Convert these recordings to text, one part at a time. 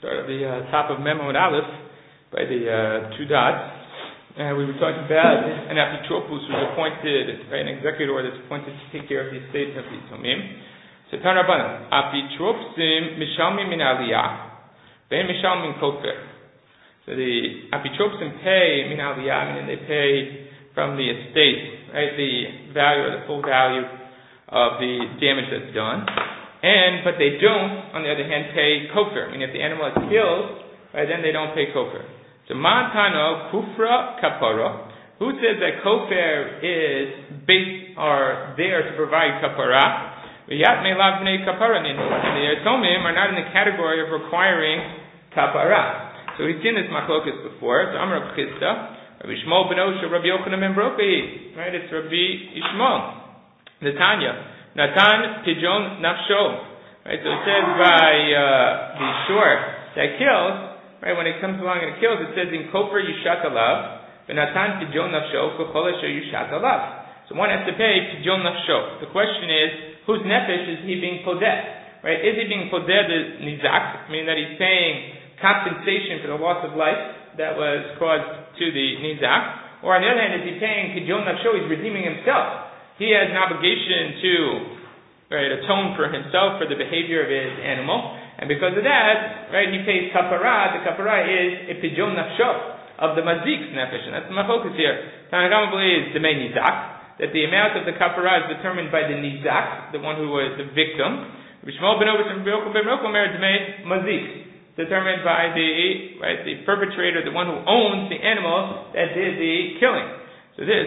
Start at the top of Memo and Aleph by the two dots. We were talking about an apitropos who's appointed, right, an executor that's appointed to take care of the estate of the Tomim. So Tanrabanan, apitropsim mishalmim min aliyah, ve'en mishalmim kofer. So the apitropsim pay min aliyah, meaning they pay from the estate, right, the value or the full value of the damage that's done. But they don't, on the other hand, pay kofar. I mean, if the animal is killed, right, then they don't pay kofar. So, mantano kufra kapara. Who says that kofar is based or there to provide kapara? V'yat me'lav b'nei kapara ninu. And the Tomim are not in the category of requiring kapara. So we've seen this machlokas before. So Amar Rav Chisda, Rabbi Shmuel ben Osha, Rabbi Yochanan ben Brokai. Right, it's Rabbi Ishmael. The Tanya. Natan pijon nafsho. Right, so it says by the short that kills, right, when it comes along and it kills, it says in kofar yushat alav, but natan pijon nafsho v'chol asher yushat alav. So one has to pay pijon nafsho. The question is, whose nefesh is he being podeh? Right, is he being podeh the nizak, meaning that he's paying compensation for the loss of life that was caused to the nizak, or on the other hand, is he paying pijon nafsho? He's redeeming himself. He has an obligation to, right, atone for himself for the behavior of his animal, and because of that, right, he pays kapara. The kapara is a pijon nafsho of the mazik's nefesh, and that's the focus here. Tanakama believes the main nizak, that the amount of the kapara is determined by the nizak, the one who was the victim. B'shmol ben Ovish and B'yochel ben Rokel merit the main mazik, determined by the perpetrator, the one who owns the animal that did the killing. So this,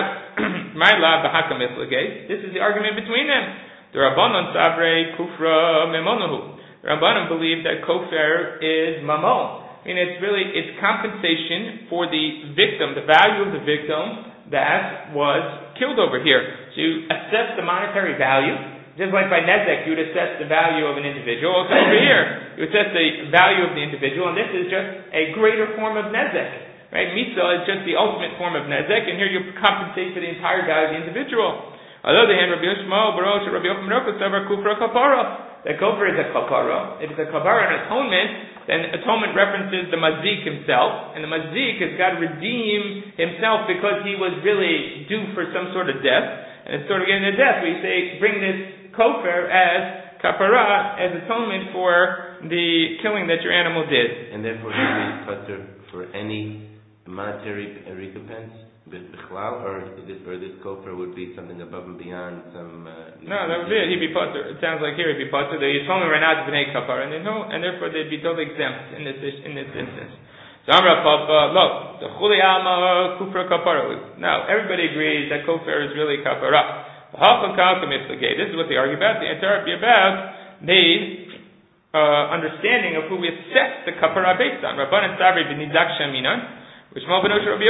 my lab b'hakam iflagay. This is the argument between them. The Rabbanon savrei kufra memonahu. The Rabbanon believe that kofar is mamon. I mean, it's compensation for the victim, the value of the victim that was killed over here. So you assess the monetary value, just like by nezek, you would assess the value of an individual. Also over here, you assess the value of the individual, and this is just a greater form of nezek. Right, Misa is just the ultimate form of nezek, and here you compensate for the entire value of the individual. On the other hand, Rabbi Yishmael, Baruch, Rabbi Yochanan ben Rokas, kufra kapara. That kofar is a kapara. If it's a kapara and atonement, then atonement references the mazik himself, and the mazik has got to redeem himself because he was really due for some sort of death, and it's sort of getting a death. We say bring this kofar as kapara, as atonement for the killing that your animal did, and therefore it would be putter for any monetary recompense, or this kofar would be something above and beyond some. No, that would be it. He'd be potter. It sounds like here he'd be potter. The Yisomim are not b'nei kapar, and therefore they'd be totally exempt in this instance. So Amar Papa, look, the chuli alma kufra kapara. Now everybody agrees that kofar is really kapara. This is what they argue about. The entire argue about the understanding of who we assess the kapara based on. Rabbanan savri b'nizak shaminan. So that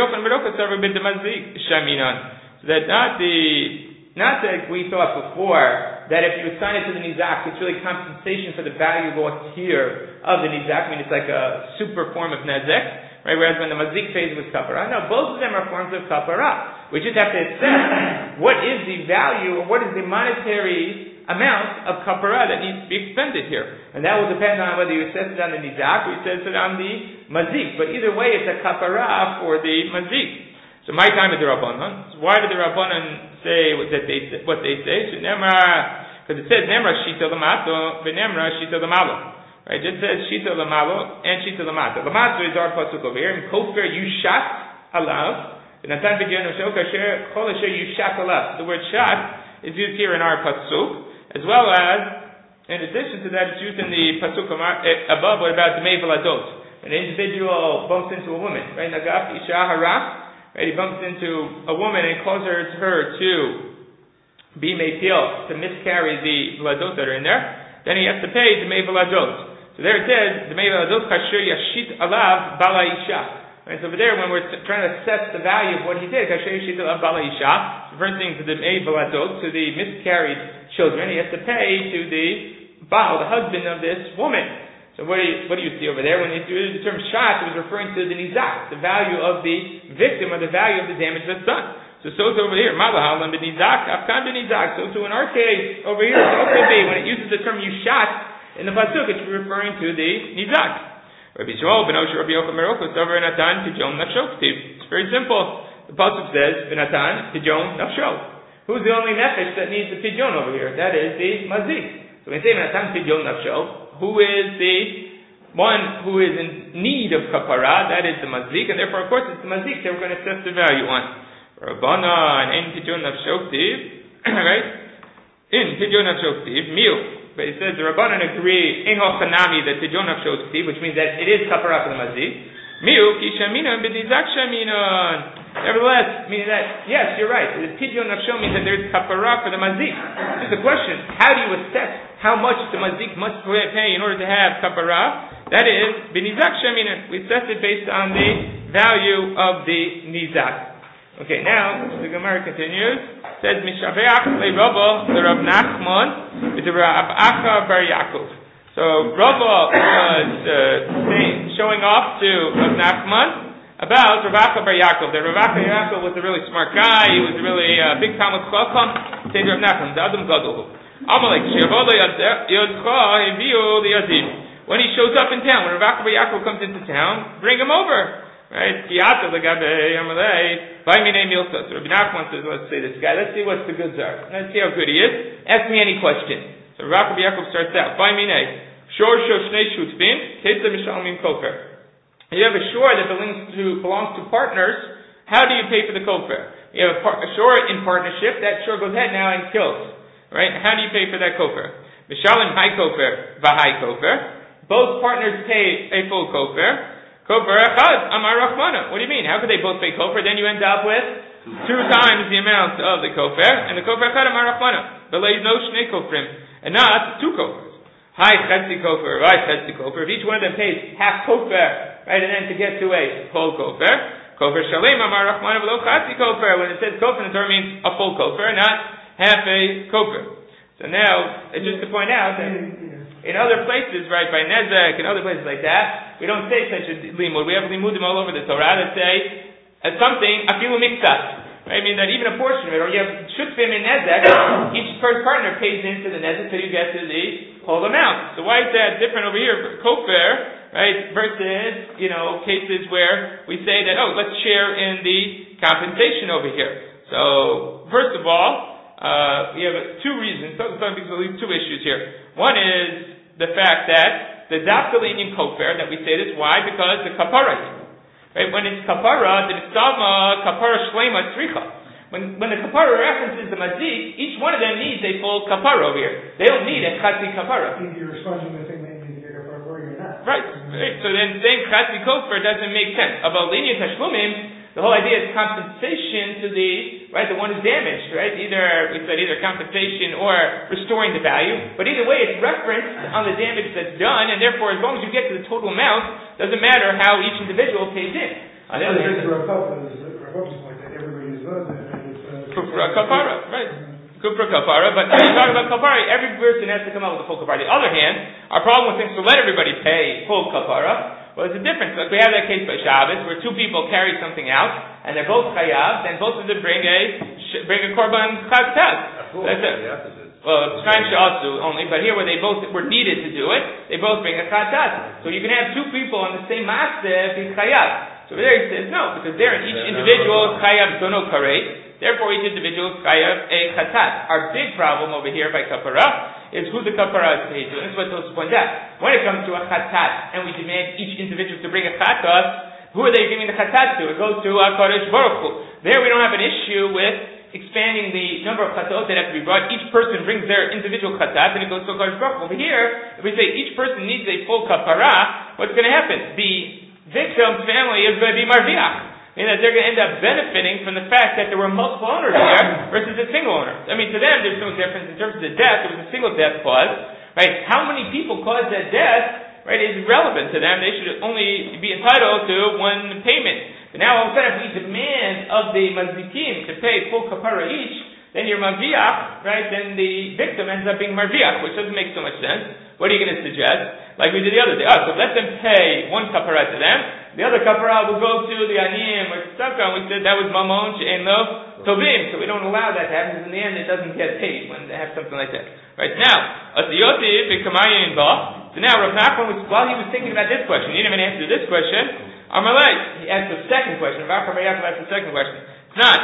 not that we thought before that if you assign it to the nizak, it's really compensation for the value lost here of the nizak. I mean, it's like a super form of nezek, right? Whereas when the mazik phase was kapara, no, both of them are forms of kapara. We just have to assess what is the value or what is the monetary amount of kapara that needs to be expended here. And that will depend on whether you assess it on the nizak or you assess it on the mazik. But either way, it's a kapara for the mazik. So my time is the Rabbanon. So why did the Rabbanon say what they say? Because it says Nemra Shita Lamato, Venemra Shita Lamalo. Right? It says Shita Lamalo and Shita Lamato. Lamato is our pasuk over here. In Kofar Yushat Alav. The word shat is used here in our pasuk, as well as, in addition to that, it's used in the pasuk above. What about the mevaladot? An individual bumps into a woman, right? Nagaf isha hara, right? He bumps into a woman and causes her to be mepil, to miscarry the vladot that are in there. Then he has to pay the mevaladot. So there it says the mevaladot kasher yashit alav bala isha. Right, so over there, when we're trying to assess the value of what he did, kasher yashit alav bala isha, referring to the mevaladot, to the miscarried children, he has to pay to the baal, the husband of this woman. So what do you see over there? When they use the term shat, it was referring to the nizak, the value of the victim or the value of the damage that's done. So over here, malahal and the nizak, afkan the nizak. So in our case, over here, it's also be when it uses the term yushat in the pasuk, it's referring to the nizak. Rabbi Shmuel ben Osher Rabbi Yochanan Merochos Davar Natan Tijon Nafsho. It's very simple. The pasuk says Natan Tijon Nafsho. Who's the only nefesh that needs the tijon over here? That is the mazik. So when we say Natan Tijon Nafsho, who is the one who is in need of kapara? That is the mazik, and therefore, of course, it's the mazik that we're going to assess the value on. Rabbana and in Tijon Nafsho right? In Tijon Nafsho Miu. But it says the Rabbanan agree in Hochanami that Tijon Nafsho which means that it is kapara for the mazik. Miu Kishaminan B'Dizak Shaminan. Nevertheless, meaning that, yes, you're right. The Tijon Nafsho means that there's kapara for the mazik. Just a question, how do you assess how much the mazik must pay in order to have kapara? That is, B'Nizak Shaminan. We assess it based on the value of the Nizak. Okay, now, the Gemara continues. It says, Mishabeach le'Rava the Rav Nachman with the Rav Acha bar Yaakov. So, Rava was showing off to Rav Nachman about Rav Acha bar Yaakov. That Rav Acha bar Yaakov was a really smart guy. He was a really big Talmud Chacham. Said Rav Nachman, the Adam Gadol. Amalek Shevolo Yodcha Eviu Liyadim. When he shows up in town, when Rav Acha bar Yaakov comes into town, bring him over. Right? Kiyata legabe Amalei. By me name Milsa. So Rabbi Nachman says, let's say this guy. Let's see what the goods are. Let's see how good he is. Ask me any question. So Rabbi Yaakov starts out. By me name. Shor Shnei Shutfin. Ketza Mishalmim Kofer. You have a shore that belongs to partners. How do you pay for the kofer? You have a shore in partnership. That shore goes ahead now and kills. Right? How do you pay for that kofer? Mishalim Hai Kofer. Vahai Kofer. Both partners pay a full kofer. Kofer echad amar Rachmana. What do you mean? How could they both pay kofer? Then you end up with 2 times the amount of the kofer, and the kofer echad amar Rachmana. Belay no shnei kofrim, and not 2 kofers. Hi chetzi kofer, right chetzi kofer. If each one of them pays half kofer, right, and then to get to a full kofer, kofer shalem amar Rachmana v'lo chetzi kofer. When it says kofer, the term means a full kofer, not half a kofer. So now, it's just to point out that in other places, right, by Nezek and other places like that, we don't say such a limud. We have limudim all over the Torah that say something, afilu miktat. Right? I mean that even a portion of it, or you have shutfim in Nezek, each first partner pays into the Nezek till you get to the whole amount. So why is that different over here? Kofer, right, versus, cases where we say that, let's share in the compensation over here. So, first of all, we have 2 reasons, some people leave 2 issues here. One is the fact that the Dafkalinian Kofer, that we say this, why? Because the Kapara. Right? When it's Kapara, the Nisama Kapara Shlema Tzricha. When the Kapara references the Mazik, each one of them needs a full Kapara over here. They don't need a Chatzi Kapara. Either you're responding to the thing that needs to get Kapara or you're not. Right. So then saying Chatzi Kofer doesn't make sense. About Linyan Tashlumim, the whole idea is compensation to the one who's damaged, right? Either compensation or restoring the value, but either way it's referenced on the damage that's done, and therefore as long as you get to the total amount, doesn't matter how each individual pays in. On the other hand, Kufra Kapara, right? Kufra Kapara, but when you talk about Kapara, every person has to come out with a full Kapara. On the other hand, our problem with things to let everybody pay full Kapara. Well, there's a difference. Like we have that case by Shabbos, where 2 people carry something out, and they're both chayav, then both of them bring a korban chatat. That's it. Well, it's time sha'asu only, but here where they both were needed to do it, they both bring a chatat. So you can have 2 people on the same maaseh be chayav. So there he says no, because there each individual chayav dono karei. Therefore, each individual chayav a chatat. Our big problem over here by kapara is who the kapara is paid to. And that's what Tosfos points out. When it comes to a chatat, and we demand each individual to bring a chatat, who are they giving the chatat to? It goes to HaKadosh Baruch Hu. There we don't have an issue with expanding the number of chatot that have to be brought. Each person brings their individual chatat, and it goes to HaKadosh Baruch Hu. Over here, if we say each person needs a full kapara, what's going to happen? The victim's family is going to be marviach. Meaning that they're going to end up benefiting from the fact that there were multiple owners there versus a single owner. I mean, to them, there's no difference in terms of the death. It was a single death clause, right? How many people caused that death, right, is irrelevant to them. They should only be entitled to 1 payment. But now, all of a sudden, if we demand of the mazikim to pay full kapara each, then you're marviach, right? Then the victim ends up being marviach, which doesn't make so much sense. What are you going to suggest? Like we did the other day. So let them pay 1 kapara to them. The other kapara will go to the aniyim or tzedakah, and we said that was mamon she'en lo tovim. So we don't allow that to happen, because in the end it doesn't get paid when they have something like that. Right now, asiyoti b'kamayin ba So now Rav Nachman while he was thinking about this question, he didn't even answer this question. Amalei, he asked the second question. Rav Acha Bar Yaakov asked the second question. It's not.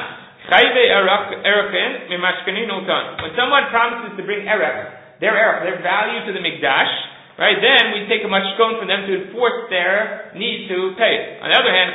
When someone promises to bring erech, their value to the Mikdash, right? Then we take a mashkon for them to enforce their need to pay it. On the other hand,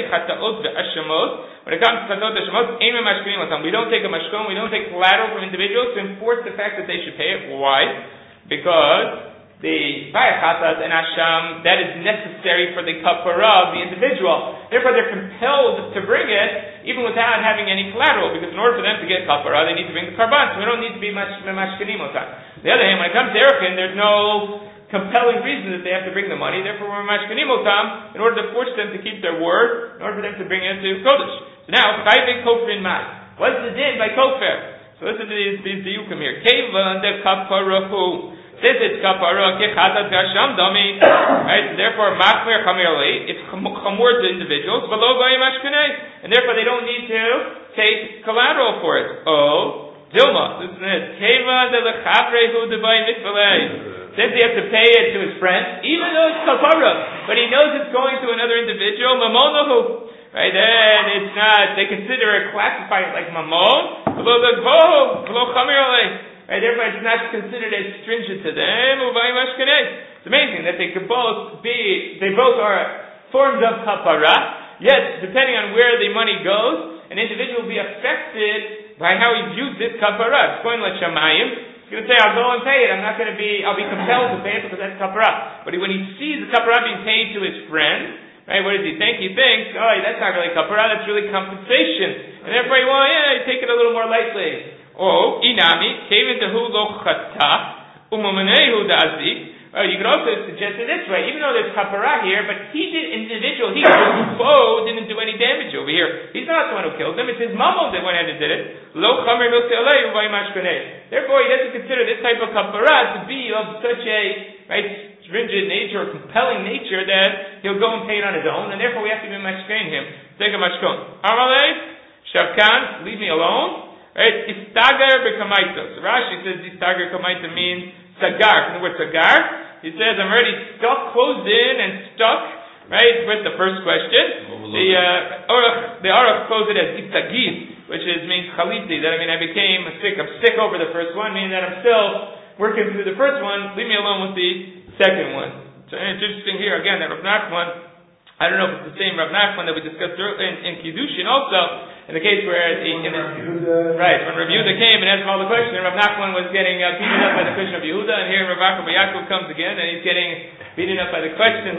when it comes to chatot v'hashemot, we don't take a mashkon, we don't take collateral from individuals to enforce the fact that they should pay it. Why? Because the bayachatas and asham, that is necessary for the kapara of the individual. Therefore, they're compelled to bring it even without having any collateral, because in order for them to get kapara, they need to bring the karban. So we don't need to be mashkenim otan. On the other hand, when it comes to erichin, there's no compelling reason that they have to bring the money. Therefore, we're mashkenim otam in order to force them to keep their word, in order for them to bring it to kodesh. So now, chayve kofrin mai. What's the din by kofer? So listen to these diyukim here. Keva de kaparahu. Since it's kapara kechatat gasham dami, right? Therefore, machmer chamirli, it's chamur to individuals, below goyim ashkenei, and therefore they don't need to take collateral for it. Oh, Dilma, listen to this. Keva de lechavrehu debai mitvalei. Since he has to pay it to his friend, even though it's kapara, but he knows it's going to another individual, mamonahu. Right, then it's not, they consider it, classify it like mamon, below chamirli. Right, therefore, it's not considered as stringent to them. It's amazing that they both are forms of kapara, yet, depending on where the money goes, an individual will be affected by how he views this kapara. It's going like Shamayim. He's going to say, I'll go and pay it. I'll be compelled to pay it because that's kapara. But when he sees the kapara being paid to his friend, right, what does he think? He thinks, oh, that's not really kapara, that's really compensation. And therefore, you take it a little more lightly. Oh, inami, kevin dehu lo chata, umamenehu dazik. You could also suggest it this way, even though there's kapara here, but he didn't do any damage over here. He's not the one who killed him, it's his mamon that went ahead and did it. Lo chamer milse alei uvay mashkaneh. Therefore, he doesn't consider this type of kapara to be of such a, right, stringent nature or compelling nature that he'll go and pay it on his own, and therefore we have to be mashkain him. Take a mashkon. Amalei, shavkan, leave me alone. Right? Istagar b'kamaita. So Rashi says istagar kamaita means sagar. From the word sagar, he says I'm already stuck, closed in and stuck, right, with the first question. The Aruch closed it as istagid, which means chaliti, that I became sick. I'm sick over the first one, meaning that I'm still working through the first one. Leave me alone with the second one. So it's interesting here again that Rav Nachman, I don't know if it's the same Rav Nachman that we discussed in Kiddushin also, in the case where when Rav Yehuda came and asked him all the questions, Rav Nachman was getting beaten up by the question of Yehuda, and here Rav Acha Bar Yaakov comes again, and he's getting beaten up by the questions.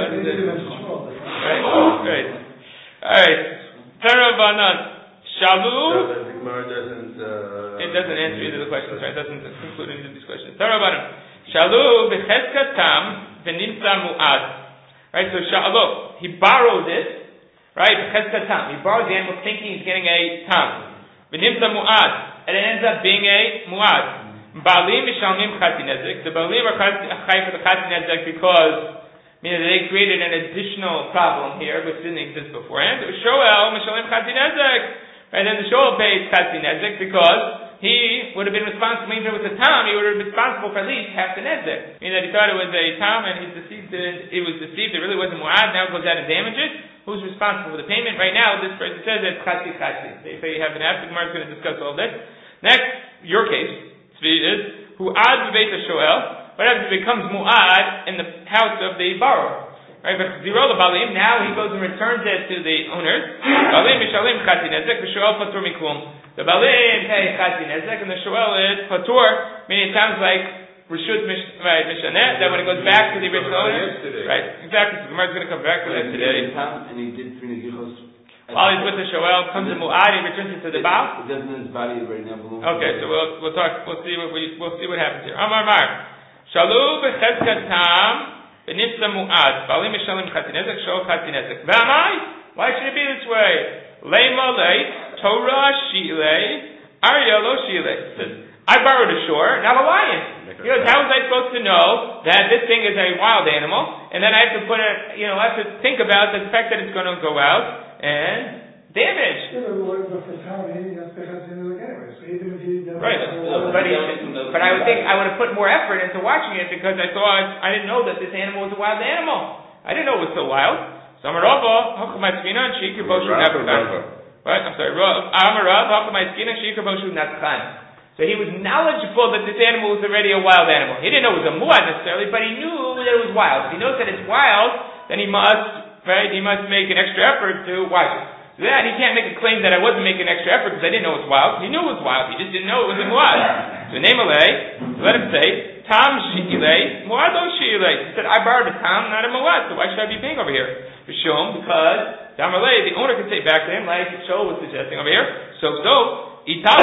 Right. Alright. Tarabanan. Shalu. It doesn't answer either of the questions, right? It doesn't include any of these questions. Tarabanan. Shalu b'cheska tam v'nimtza mu'ad. Right, so Shalu, he borrowed it. Right, b'cheska tam. He borrowed the animal thinking he's getting a tam. V'nimtza mu'ad. And it ends up being a mu'ad. Ba'alim mishalmim chati nezek. The ba'alim are chai for the chati nezek because, meaning they created an additional problem here, which didn't exist beforehand. Shoel mishalim chati nezek. Right, then the shoel pays chati nezek because he would have been responsible, even if it was a tam, he would have been responsible for at least half the nezek. Meaning that he thought it was a tam and he was deceived, it really wasn't mu'ad, now it goes out and damages. Who's responsible for the payment? Right now, this person says it's chati chati. They say you have an after. Gemara is going to discuss all this. Next, your case, Tzvi, is who ad b'beit ha-shoel. What happens if it becomes mu'ad in the house of the borrower? Right, but zero the balim. Now he goes and returns it to the owners. Balim mishalim chati nezek, v'shoel patur miklum. The balim pay chati nezek, and the shoel is patur. Meaning it sounds like Rishut Mishaneh, that when it goes back to the original owner. Right, exactly. So Gemara is going to come back to that today. And he did three gichos. While he's with the shoel, comes to mu'ad, he returns it to the baal. It doesn't in his body right now. Okay, so we'll talk. We'll see what happens here. Amar Mar, Shalu b'cheskat tam v'nifsa mu'ad. Balim mishalim chati nezek, shoel chati nezek. V'amai? Why should it be this way? Leima lei Torah shilei Arya lo shilei. I borrowed a shore, not a lion. How was I supposed to know that this thing is a wild animal? And then I have to I have to think about the fact that it's going to go out and damage. Yeah, but for Tom, he has to have something anyway. So even if he doesn't. Right, but I would think I would have put more effort into watching it because I thought I didn't know that this animal was a wild animal. I didn't know it was so wild. So Amarava, Hachamaskina, Shikir Boshu Natzchan. Right, I'm sorry. Amarav, Hachamaskina, Shikir Boshu Natzchan. So he was knowledgeable that this animal was already a wild animal. He didn't know it was a muad necessarily, but he knew that it was wild. If he knows that it's wild, then he must make an extra effort to watch it. So that he can't make a claim that I wasn't making an extra effort because I didn't know it was wild. He knew it was wild. He just didn't know it was a muad. So let him say, Tam Shi'ilei, Muado Shi'ilei. He said, I borrowed a Tam, not a muad, so why should I be paying over here? For Shom, because Damalei, the owner could say back to him, like Shoal was suggesting over here, so, if it was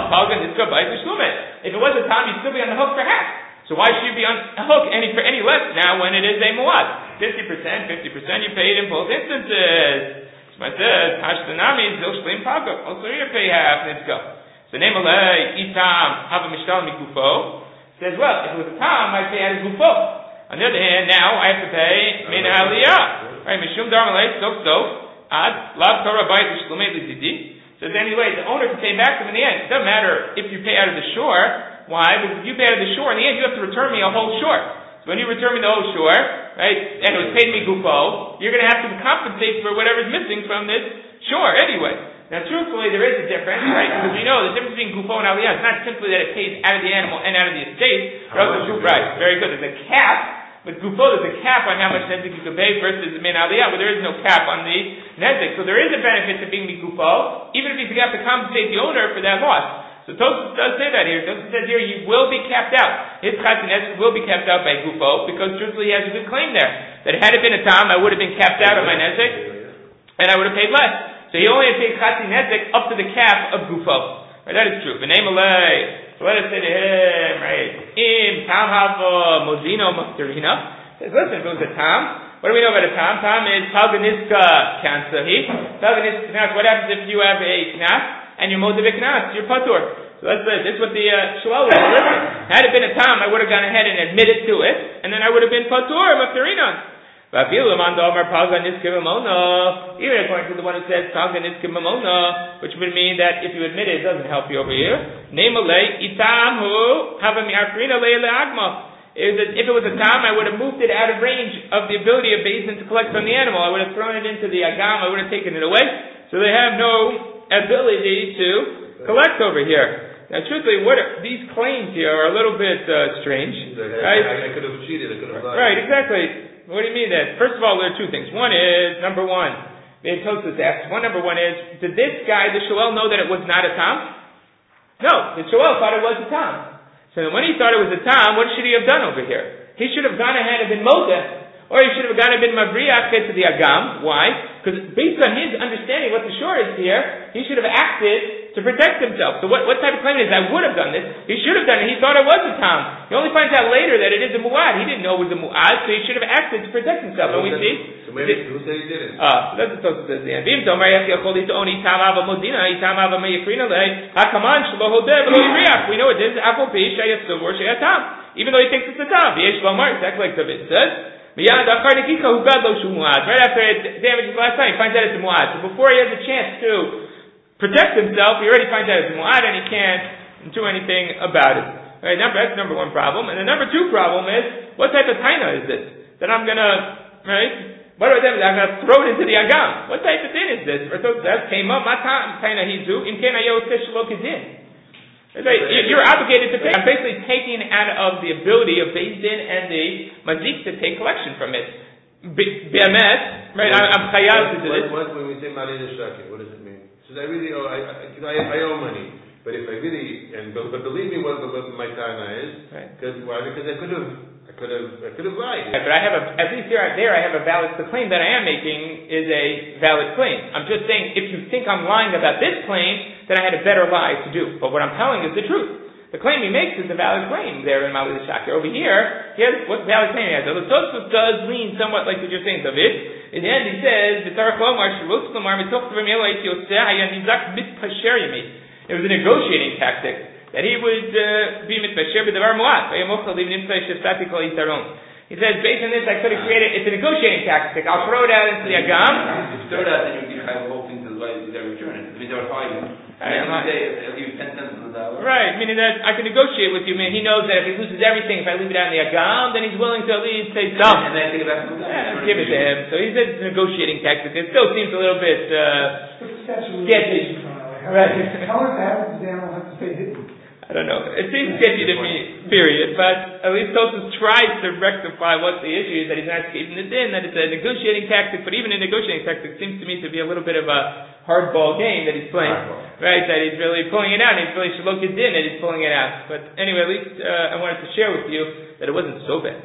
a Tam, he'd still be on the hook for half. So why should you be on the hook for any less now when it is a muad? 50%, you pay it in both instances. So I said, Hashtanami, Zil Shlim Paga. Also you pay half, let's go. So Nemalei, Itam, Hava Mishtal Mikufo. Says, well, if it was a Tam, I'd pay out his Gufo. On the other hand, now I have to pay Min Aliyah. Right, Mishum Darmalei, Sof, Ad, Lav Torah Bayit Shlumet Lizidi. Says anyway, the owner can pay back to him in the end. It doesn't matter if you pay out of the shore. Why? Because if you pay out of the shore, in the end you have to return me a whole shore. So when you return me the whole shore, right, and it was paid me gufo, you're going to have to compensate for whatever's missing from this shore anyway. Now truthfully, there is a difference, right? Because we know the difference between gufo and aliyah is not simply that it pays out of the animal and out of the estate. Right, very good. There's a cap. With gufo, there's a cap on how much nezik you can pay versus min aliyah, but there is no cap on the nezik. So there is a benefit to being gufo, even if you have to compensate the owner for that loss. So Tosfos does say that here. Tosfos says here he will be capped out. His chatzin nezik will be capped out by gufo because truthfully he has a good claim there. That had it been a tam, I would have been capped out on my nezik, and I would have paid less. So he only had paid chatzin nezik up to the cap of gufo. Right, that is true. V'nei malei. So let us say to him, right, Im Tam Hava Modino Mafterina. Says, listen, if it was a Tam, what do we know about a Tam? Tam is Talganiska Kansahi. Talganiska Knas, what happens if you have a Knas and you're Modav Knas? You're Patur. So let's say, this is what the Shual was. Listen, had it been a Tam, I would have gone ahead and admitted to it, and then I would have been Patur, Mafterina. Even according to the one who says which would mean that if you admit it, it doesn't help you over here. If it was a tam, I would have moved it out of range of the ability of Beis Din to collect from the animal. I would have thrown it into the agam. I would have taken it away. So they have no ability to collect over here. Now, truthfully, these claims here are a little bit strange. I could have cheated. I could have lied. Right, exactly. What do you mean that? First of all, there are two things. One is, number one, the Tosfos asks, number one is, did this guy, the Shoel, know that it was not a Tam? No, the Shoel thought it was a Tam. So then when he thought it was a Tam, what should he have done over here? He should have gone ahead and been Modeh, or he should have gone and been Mavriach to the Agam. Why? Because based on his understanding what the shore is here, he should have acted to protect himself. So what type of claim is I would have done this? He should have done it. He thought it was a Tam. He only finds out later that it is a Mu'ad. He didn't know it was a Mu'ad, so he should have acted to protect himself. And we see. So maybe who said he didn't? That's what Tosfos says. Even though we know it is even though he thinks it's a Tam. Exactly like David says. Right after it damages last time, he finds out it's a Mu'ad. So before he has a chance to protect himself, he already finds out it's a Mu'ad and he can't do anything about it. Right, that's number one problem. And the number two problem is, what type of taina is this? That I'm gonna, what do I do? I'm gonna throw it into the agam. What type of din is this? That came up, matam taina hizu, in kena yoseh shelo kedin. You're obligated to pay. I'm basically taking out of the ability of Beis Din and the mazik to take collection from it. Be'emet, right? I'm chayav to do this. When we say malei l'shaki, what does it mean? So I really owe. I owe money, but if I really but believe me, what my taina is. Right. Why? Because I could have lied. Right, but I have at least there I have a valid. The claim that I am making is a valid claim. I'm just saying, if you think I'm lying about this claim, then I had a better lie to do. But what I'm telling is the truth. The claim he makes is a valid claim there in Malei L'Shakir. Over here, he has what valid claim he has. The Tosfos does lean somewhat like what you're saying, David. In the end, he says, it was a negotiating tactic that he would be mitpasher b'davar mu'at. He says, based on this, I could have created. It's a negotiating tactic. I'll throw it out into the agam. If you throw it out, then you'd be chayav the whole thing to why did they return it? It means they were fighting. I'll give you 10 cents on the dollar. Right, meaning that I can negotiate with you. I mean, he knows that if he loses everything, if I leave it out in the agam, then he's willing to at least say some. And then take it back from the give it to him. So he says it's a negotiating tactic. It still seems a little bit sketchy. Right. How much happens, the animal has to stay hidden? I don't know. It seems sketchy to me, period. But at least Tosfos tries to rectify what the issue is, that he's not escaping the din, that it's a negotiating tactic. But even a negotiating tactic seems to me to be a little bit of a hardball game that he's playing. Right? That he's really pulling it out. He's really shalok din that he's pulling it out. But anyway, at least I wanted to share with you that it wasn't so bad.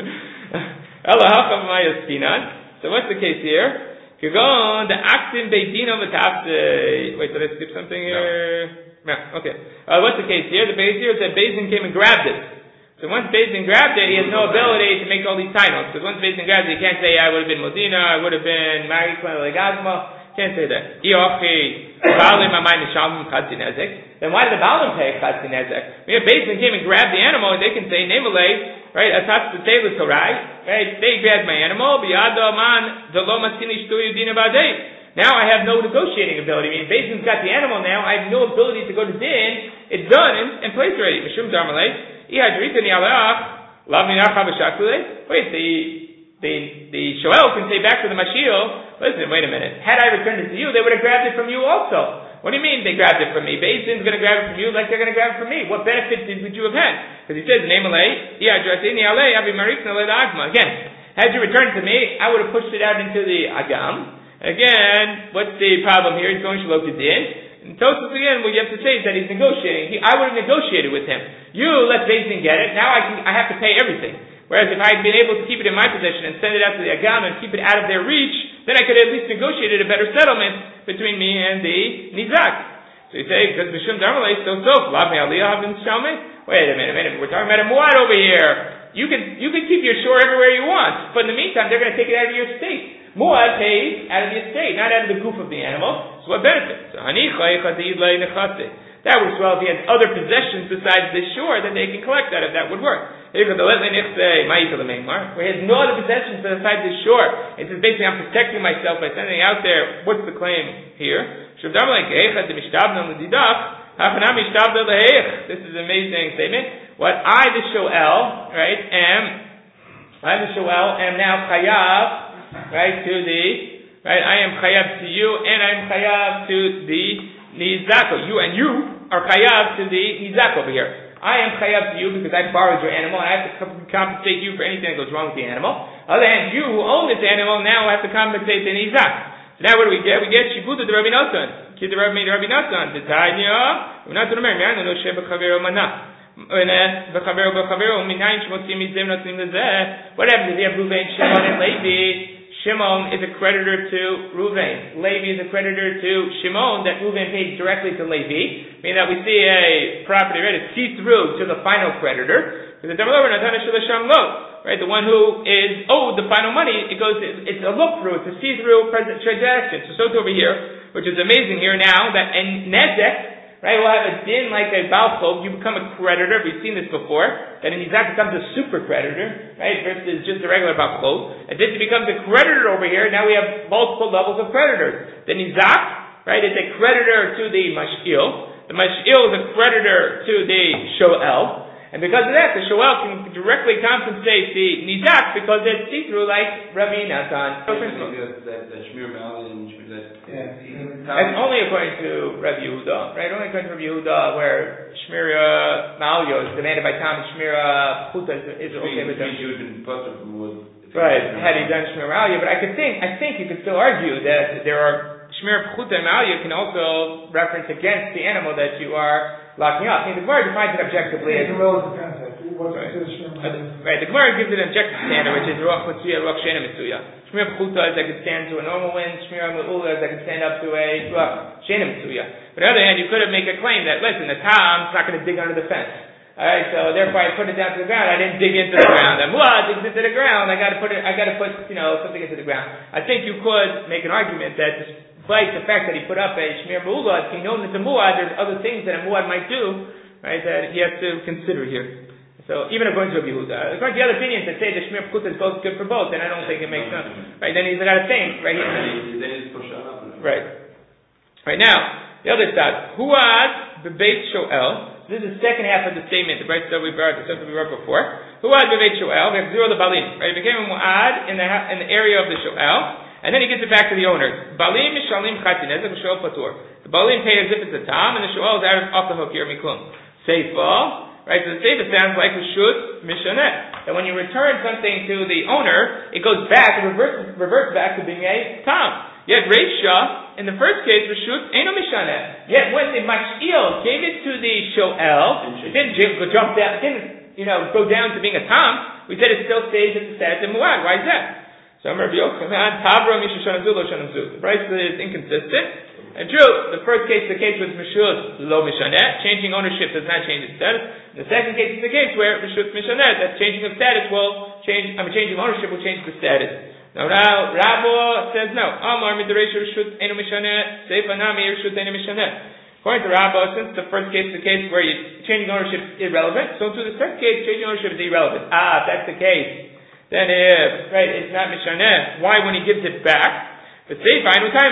So what's the case here? You're going the actin beidino v'tafse. Wait, did I skip something here? No. Okay. What's the case here? The base here is that Beis Din came and grabbed it. So once Beis Din grabbed it, he has no ability to make all these titles. Because once Beis Din grabbed it, he can't say, I would have been Modina, I would have been Mari Klan Legazma. Can't say that. Then why did the Baalim pay Chatzi Nezek? If Beis Din came and grabbed the animal, they can say, Nemalei, right? Atats the Teilu Torai, right? They grabbed my animal, Biado Man, Velo Masini Shtuyu Dina Badei. Now I have no negotiating ability. I mean, Beis Din's got the animal now. I have no ability to go to din. It's done and placed already. Mishum Darmalei. Wait, the Shoel can say back to the Mashiach, listen, wait a minute. Had I returned it to you, they would have grabbed it from you also. What do you mean they grabbed it from me? Beis Din's going to grab it from you like they're going to grab it from me. What benefit would you have had? Because he says, again, had you returned to me, I would have pushed it out into the Agam. Again, what's the problem here? He's going shalok to din. And Tosfos again, what you have to say is that he's negotiating. I would have negotiated with him. You let Beis Din get it. Now I have to pay everything. Whereas if I had been able to keep it in my possession and send it out to the Agam and keep it out of their reach, then I could have at least negotiated a better settlement between me and the Nizak. So you say, because Mishum Darmalei still so, wait a minute, we're talking about a muad over here. You can keep your shore everywhere you want, but in the meantime, they're going to take it out of your estate. Muad pays out of the estate, not out of the goof of the animal. So what benefit? So that would swell if he has other possessions besides the shore that they can collect out of. That would work. Where he has no other possessions besides the shore. It says basically I'm protecting myself by sending it out there. What's the claim here? This is an amazing statement. What I, the Shoel, right, am now chayav, right, to the, right, I am chayav to you, and I am chayav to the nizako. You are chayav to the nizak over here. I am chayav to you because I borrowed your animal, and I have to compensate you for anything that goes wrong with the animal. On the other hand, you who own this animal now have to compensate the nizak. So now what do we get? We get shibuta the Rabbi Natan. Kid the Rabbi Natan. The Tanya. What happens if you have Ruvain, Shimon, and Levi? Shimon is a creditor to Ruvain. Levi is a creditor to Shimon that Ruvain paid directly to Levi. Meaning that we see a property, right, it's see-through to the final creditor. Right, the one who is owed the final money, it's a look-through, it's a see-through transaction. So over here, which is amazing here now, that in Nezek, right, we'll have a din like a Balchov, you become a creditor, we've seen this before, that in Nizak becomes a super creditor, right, versus just a regular Balchov. And this becomes a creditor over here, now we have multiple levels of creditors. The Nizak, right, is a creditor to the Mash'il. The Mash'il is a creditor to the Shoel. And because of that, the Shoel can directly compensate the Nizak because it's see-through like Rabbi Natan. That's only according to Rabbi Yehuda, right? Only according to Rabbi Yehuda, where Shmira Malyo is demanded by Tom, Shmira Pchuta is okay with them. Right, had he done Shmira Malyo, but I think you could still argue that there are Shmira Pchuta and Malyo can also reference against the animal that you are locking up. I mean, the Gemara defines it objectively as a relative concept. Right, the Gemara gives it an objective standard, which is Ruach Mitzuya, Ruach Shena Mitzuya. Shmir Pchuta is that could stand to a normal wind, Shmir Me'ula is that could stand up to a Ruach Shena Mitzuya. But on the other hand, you could have made a claim that, listen, the Tom's not going to dig under the fence. Alright, so therefore I put it down to the ground, I didn't dig into the ground. The Muad digs into the ground, I gotta put something into the ground. I think you could make an argument that despite the fact that he put up a Shmir Me'ula, if he knows it's a Muad, there's other things that a Muad might do, right, that he has to consider here. So even according to Rabbi Yehuda, according to the other opinions that say the Shmir Pchuta is both good for both, then I don't think it makes sense. Right, then he's got to think, right? Then he's pushed on up. Right. Right now, the other side. Huad bebeit shoel. This is the second half of the statement. The right stuff we brought before. Huad bebeit shoel. We have zero the balim. Right, it became a muad in the area of the shoel, and then he gives it back to the owners. Balim mishalim chatin ezek shoel patur. The balim pay as if it's a tam, and the shoel is out off the hook here miklum. Seifa. Right, so the Seifa sounds like Reshut Mishaneh. That when you return something to the owner, it goes back, it reverts back to being a Tam. Yet Reisha, in the first case, Reshut Eino Mishaneh. Yet when the Mash'il gave it to the Shoel, it didn't jump down, go down to being a Tam. We said it still stays at the status of Muad. Why is that? So Rabbi Yochanan, Tavra Misha Shanamzu Lo Shanamzu. The price is inconsistent. And true, the first case, the case was Meshut Lo Mishaneh, changing ownership does not change its status. The second case is the case where Meshut Mishaneh, that changing of status will change, changing ownership will change the status. Now Rabbo says no. Amar Midaresh Reshut Eino Mishaneh, Seifa Nami Reshut Eino Mishaneh. According to Rabbo, since the first case is the case where changing ownership is irrelevant, so to the second case, changing ownership is irrelevant. If that's the case, then it's not Mishaneh, why when he gives it back? But say, what right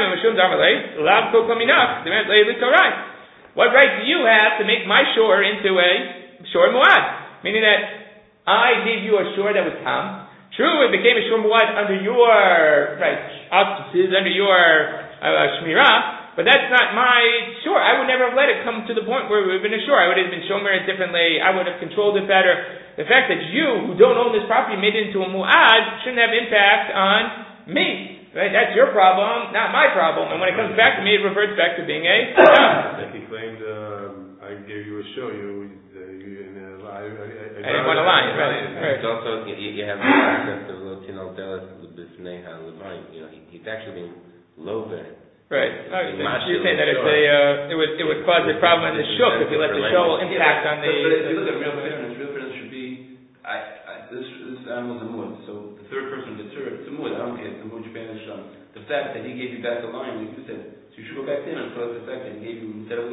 do you have to make my shore into a shore muad? Meaning that I gave you a shore that was tam. True, it became a shore muad under your auspices, under your shmirah, but that's not my shore. I would never have let it come to the point where it would have been a shore. I would have been shomer it differently. I would have controlled it better. The fact that you, who don't own this property, made it into a muad shouldn't have impact on me. Right, that's your problem, not my problem. And when it comes back to me, it reverts back to being a. Like he claimed, I gave you a show. I didn't want to lie. Right. It's also you have the concept of Lotinal Delis B'Sneha L'Mayim. He's actually being lower. Right. You're saying that it would cause a problem in the shuk if you let the show impact on the. But if you look at real fairness should be this animal's a mud. So the third person gets hurt. It's a mud. I don't care. It's a mud. Japan is shum. The fact that he gave you back the line, like you said, so you should go back to him and tell the fact that he gave you instead of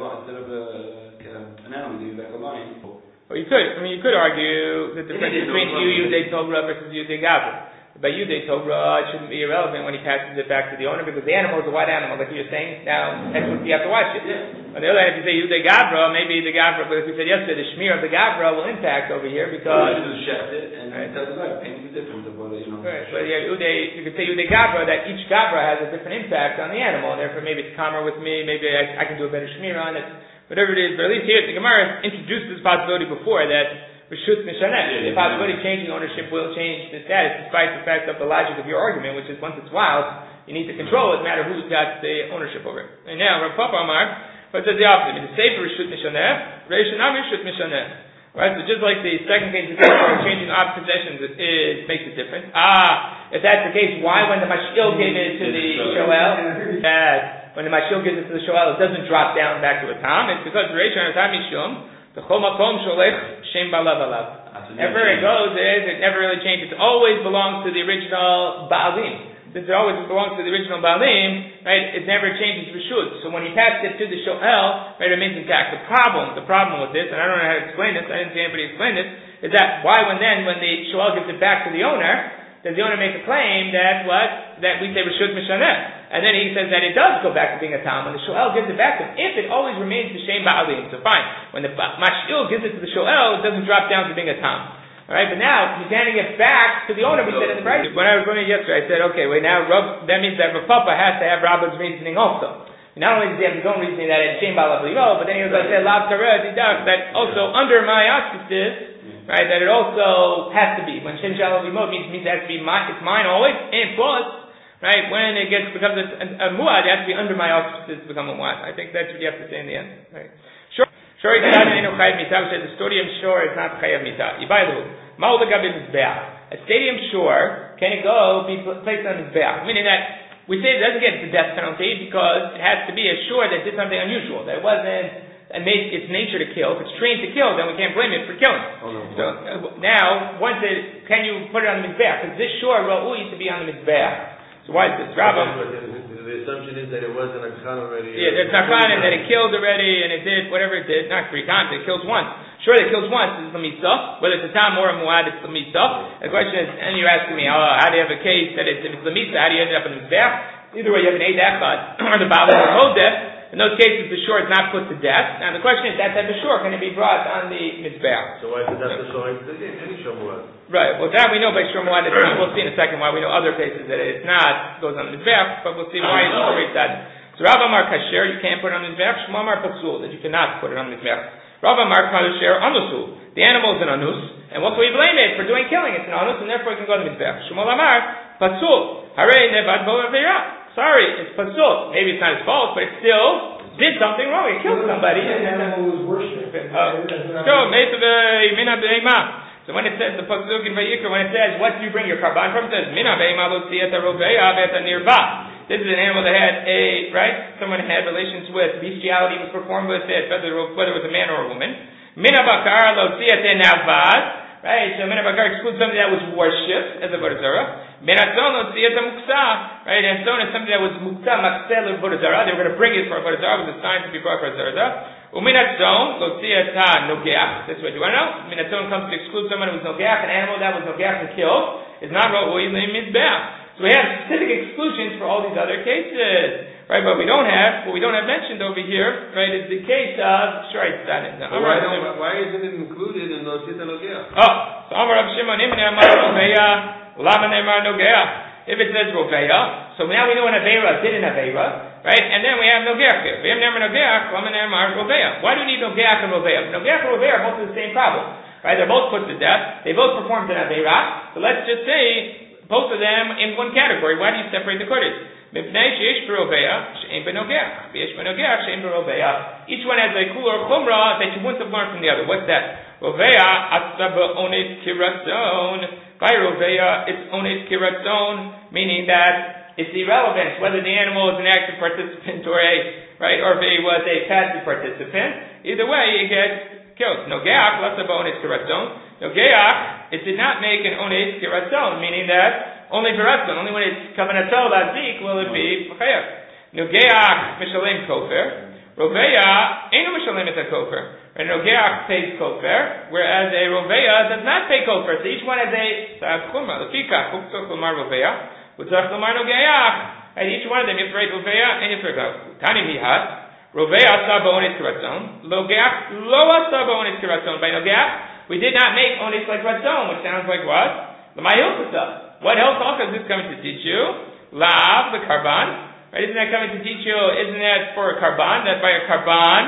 an animal, he gave you back a lion. Well, you could argue that the difference between Yudei Torah versus Yudei Gavra. By Yudei Torah, it shouldn't be irrelevant when he passes it back to the owner because the animal is a white animal, like you're saying. Now, that's what you have to watch it. Yeah. On the other hand, if you say Yudei Gavra, maybe the Gavra, but as we said yesterday, the shmir of the Gavra will impact over here because. You just checked it and tell the guy, paint the difference of what Right, but yeah, you could say Yudei Gavra that each Gavra has a different impact on the animal, and therefore maybe it's calmer with me. Maybe I can do a better shmir on it. Whatever it is, but at least here the Gemara introduced this possibility before that. Reshut Mishaneh. The possibility of changing ownership will change the status, despite the fact of the logic of your argument, which is once it's wild, you need to control it, no matter who's got the ownership over it. And now, Rav Papa Amar, but it says the opposite. It's safe for Reshut Mishaneh, Reishanam Reshut Mishaneh. Right, so just like the second case, the case where changing of possessions makes a difference. If that's the case, why when the Mash'il gave it to the Shoel, when the Mash'il gives it to the Shoel, it doesn't drop down back to a Tam? It's because Reishan Tam Mishum. The Chol Makom Sholech Shem Balav Alav. Everywhere it goes, it never really changes. It always belongs to the original Baalim. Since it always belongs to the original Baalim, right, it never changes Reshut. So when he passed it to the Shoel, right, it remains intact. The problem with this, and I don't know how to explain this, I didn't see anybody explain this, is that when the Shoel gives it back to the owner, does the owner make a claim that we say Reshut Mishaneh? And then he says that it does go back to being a Tam when the Shoel gives it back to him. If it always remains the Shem Ba'alim, so fine. When the Mash'il gives it to the Shoel, it doesn't drop down to being a Tam. Alright, but now he's handing it back to the owner, we said in the price. When I was going yesterday, I said, okay, wait, now that means that Rav Papa has to have Rabba's reasoning also. Not only does he have his own reasoning that it's Shem Ba'alim, but then he was like, Lav Tareh Didak, that also under my auspices, right, that it also has to be. When Shem Shalom Limod means it has to be mine, it's mine always, and plus, right, when it becomes a muad, it has to be under my auspices to become a muad. I think that's what you have to say in the end. Right. Shor says the stadium shore is not chayav mita. A stadium shore, can it go be placed on mizbeach? Meaning that we say it doesn't get the death penalty because it has to be a shore that did something unusual, that it wasn't and made its nature to kill. If it's trained to kill, then we can't blame it for killing. So now, can you put it on the mizbeach? Because this shore ra'ui to be on the mizbeach. So why is this? The assumption is that it wasn't a khan already. Yeah, there's a khan and that it killed already, and it did whatever it did. Not 3 times, it kills once. Sure, it kills once. It's the mitzvah. Whether it's a tam or a muad, it's the mitzvah. The question is, and you're asking me, how do you have a case that if it's the mitzvah, how do you end up in the mizbeach? Either way, you have an eid echad or the ba'al or hodeh. In those cases, the shore is not put to death. Now the question is, that type of shore, can it be brought on the Mizbeach? So why is that the shore? Any shore muad? Right, well that we know by shore muad, we'll see in a second why we know other cases that it's not, goes on the Mizbeach, but we'll see why it's already that. So Rav Amar Kasher, you can't put it on the Mizbeach, Shmuel Amar Pasul, that you cannot put it on the Mizbeach. Rav Amar Kasher, Anusul, the animal is an Anus, and what can we blame it for doing killing? It's an Anus, and therefore it can go to the Mizbeach. Shmuel Amar Pasul, Hare Nevad Bo Avera. Sorry, it's pasul. Maybe it's not his fault, but it still did something wrong. It killed somebody. The animal was worshipped. So when it says the pasuk in Vayikra, when it says what do you bring your karban from, it says mina be'ema lo tziyata roveya ve'eta nirba. This is an animal that had someone had relations with, bestiality was performed with it, whether it was a man or a woman. Mina bakar lo tziyata navad. Right, so Mina Bakar excludes something that was worshipped as a Vodazara. Menatzon is a Muksa. Right, and so is something that was Muksa, Maksel of Vodazara. They were going to bring it for a Vodazara, it was assigned to be brought for a Vodazara. Uminatzon, Lotsiata Nogeach. This is what you want to know. Minatzon comes to exclude someone who was Nogeach, an animal that was Nogeach and killed, is not Ro'ui Mizbeach. So we have specific exclusions for all these other cases. Right, but we don't have mentioned over here, right, is the case of Shrait Stanin. Why isn't it included in those Sita Nogea? So Amar Rav Shimon, Imne Amar Roveya, Lama Ne'emar Nogea. If it says Roveya, so now we know an Aveira did an Aveira, right, and then we have Nogeach here. V'im Ne'emar Nogeach, Lama Ne'emar Roveya. Why do you need Nogeach and Roveya? Nogeach and Roveya are both the same problem, right, they're both put to death, they both performed an Aveira, so let's just say both of them in one category. Why do you separate the Kodesh? Each one has a kula or chumrah that you wouldn't have learned from the other. What's that? Roveya asaba ones kiratzon. By Roveya, it's ones kiratzon, meaning that it's irrelevant whether the animal is an active participant or if he was a passive participant. Either way, it gets killed. Nogeach lasaba ones kiratzon. Nogeach, it did not make an ones kiratzon, meaning that only only when it's kavanatol azik will it be chayav. Nogeach mishalem kofer. Roveya ain't no mishalem et kofer. And Nogeach pays kofer, whereas a Roveya does not pay kofer. So each one has a sa'ad chumra. Lefika chuktzok l'mar Roveya, utzach l'mar Nogeach. And each one of them you pray Roveya and you pray kofer. Tani mihat. Roveya asa ba'onis kiratzon. Nogeach lo asa ba'onis kiratzon. By Nogeach we did not make onis like ratzon, which sounds like what? The mayilchasa. What else also is this coming to teach you? Lav, the karban. Right? Isn't that coming to teach you? Isn't that for a karban? That by a karban,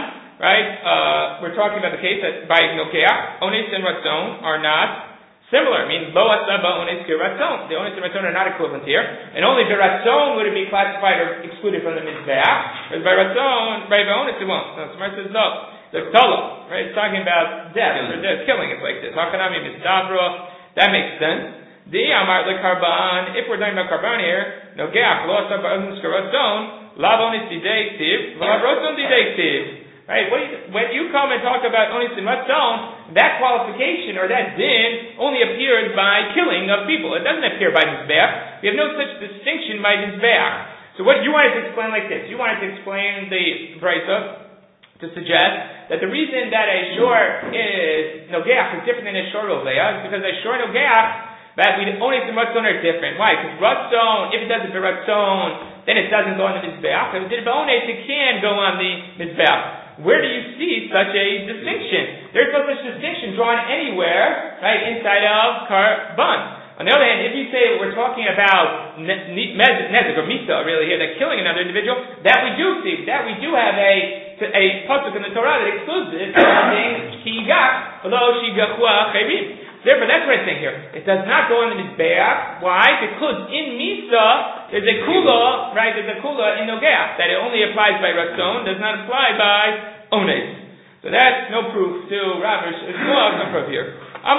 right? We're talking about the case that by nokeach, onis and ratzon are not similar. It means lo asaba onis ki ratzon. The onis and ratzon are not equivalent here. And only by ratzon would it be classified or excluded from the mizbeach. Whereas by ratzon, by onis it won't. So Smart says no. The tolo, right? It's talking about death or death, killing. It's like this. Hakanami mistavra. That makes sense. The Amar the Karban, if we're talking about Karban here, Nogeach, Lo Asab Ba'onis Karatzon, Lavonis Didektiv, Lavrotzon Didektiv. Right? When you come and talk about Onis and Ratzon, that qualification or that din only appears by killing of people. It doesn't appear by Mizbeach. We have no such distinction by Mizbeach. So what you wanted to explain like this, you wanted to explain the Brisa to suggest that the reason that a shor is Nogeach is different than a shor Roveya is because a shor Nogeach, but onis and ratzon are different. Why? Because ratzon, if it does it for ratzon, then it doesn't go on the mizbeach. If it did it for onis, it can go on the mizbeach. Where do you see such a distinction? There's no such distinction drawn anywhere, right, inside of karban. On the other hand, if you say we're talking about nezek or misa, really here, that killing another individual, that we do see, that we do have a pasuk in the Torah that excludes it, saying shigach, although shigachua chayrim. Therefore, that's what I'm saying here. It does not go on the mizbeach. Why? Because in Misa, there's a kula, right? There's a kula in Nogeach that it only applies by Ratzon, does not apply by Ones. So that's no proof to Rav Shmuel. No proof here.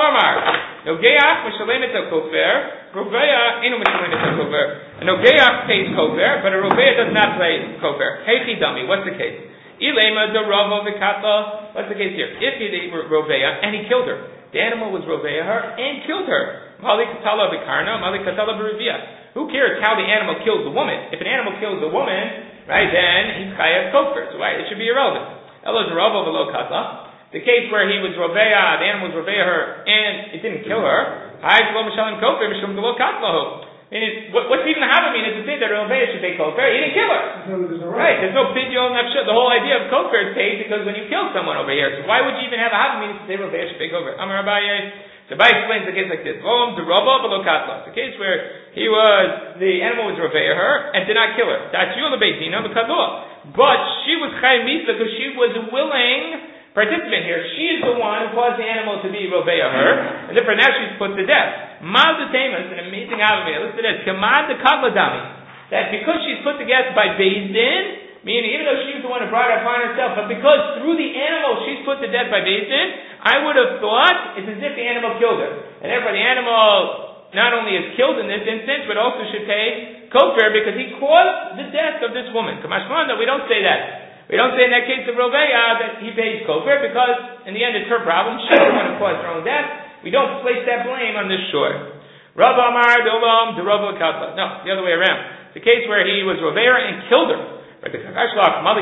Amar Nogeach mishalem et kofer. Roveya inu mishalem et kofer. A Nogeach pays kofer, but a Roveya does not pay kofer. Heichi dami. What's the case? Ilema de Rava v'katla. What's the case here? If he did Roveya and he killed her. The animal was roveya her and killed her. Malik katala b'karna, malik katala b'rivia. Who cares how the animal kills the woman? If an animal kills a woman, right, then he's chayav kofer. So why? It should be irrelevant. Elo zeravo v'lo katla. The case where he was roveya, the animal was roveya her and it didn't kill her. Hai v'lo mishalim kofer mishum v'lo katlahu. Meaning, what's even Havamina to say that Roveya should pay kofar? He didn't kill her. Right, there's no pidyon nefsha. The whole idea of kofar is paid because when you kill someone over here. So why would you even have a Havamina to say Roveya should pay kofar? Amar Abaye. So Abaye explains the case like this. It's a case where the animal was Roveya her and did not kill her. That's Yula Beitina, but she was Chayim Misa because she was a willing participant here. She is the one who caused the animal to be Roveya her, and therefore now she's put to death. Mal the Tamas, an amazing Avamina. Listen to this. Kamad the Kagladami. That because she's put to death by Beis Din, meaning even though she's the one who brought it upon herself, but because through the animal she's put to death by Beis Din, I would have thought it's as if the animal killed her. And therefore the animal not only is killed in this instance, but also should pay kofar because he caused the death of this woman. Kamashman, that we don't say that. We don't say in that case of Roveya that he pays kofar because in the end it's her problem. She's the one who caused her own death. We don't place that blame on this shore. Rav Amar Dolam the Rav Katla. No, the other way around. It's a case where he was Roveya and killed her. He asked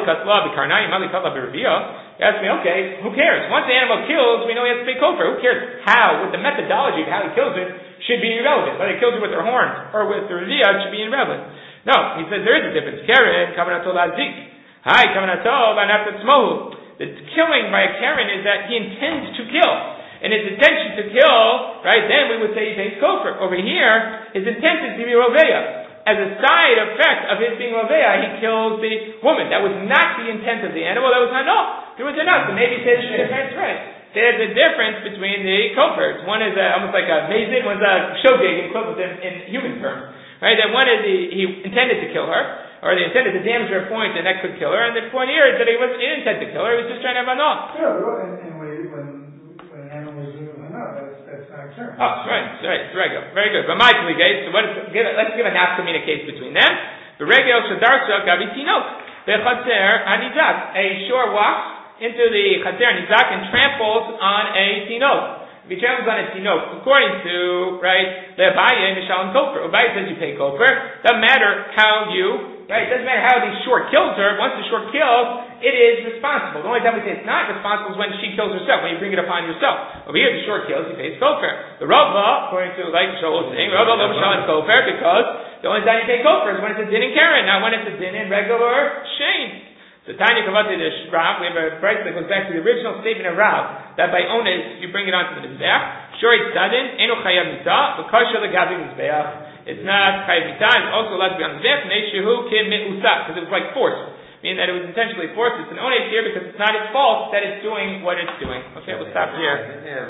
me, okay, who cares? Once the animal kills, we know he has to pay kofar. Who cares how, with the methodology of how he kills it, should be irrelevant. Whether he kills it with her horns or with the Revia, it should be irrelevant. No, he says there is a difference. Karen, Kavanatol Azik. Hi, Kavanatol Anatat. The killing by a Karen is that he intends to kill. And his intention to kill, right, then we would say he pays kofar. Over here, his intent is to be Roveya. As a side effect of his being Roveya, he kills the woman. That was not the intent of the animal. That was not, no. There was enough. So maybe say the difference, right. There's a difference between the kofars. One is almost like a mazid, one's a shogeg, equivalent in human terms. Right? That one is he intended to kill her, or they intended to damage her point, and that could kill her. And the point here is that he didn't intend to kill her. He was just trying to have a no. Yeah, and when an animal is doing a no, that's not clear. Oh, right, very good, very good. But my case, so let's give a nafkamina case between them. The regel shadarsa gavitinok the chatzer hanizak. A shore walks into the chatzer hanizak and tramples on a tinok. If he tramples on a tinok, according to the Abaye Mishal and Kofar. Abaye says you pay kofar. Doesn't matter how you. Right? It doesn't matter how the shore kills her. Once the shore kills, it is responsible. The only time we say it's not responsible is when she kills herself, when you bring it upon yourself. Over here, the shore kills, he pays kofar. The Rava, according to like Shaul was saying, Rava lo Mishal and Kofar, because the only time you pay kofar is when it's a din in Karen, not when it's a din in regular shame. So Tanya Kavati the Rav, we have a price that goes back to the original statement of Rav, that by onus you bring it onto the Mizbeach. Shori Tzadin, Eno Chayav Mitzah, L'Kasha L'Gavi Mizbeach. It's not Chayav Mitzah, it's also allowed to be on the Mizbeach, Neishehu Kim Mi'usah, because it was like force. Meaning that it was intentionally forced. It's an onus here because it's not its fault that it's doing what it's doing. Okay, we'll stop here.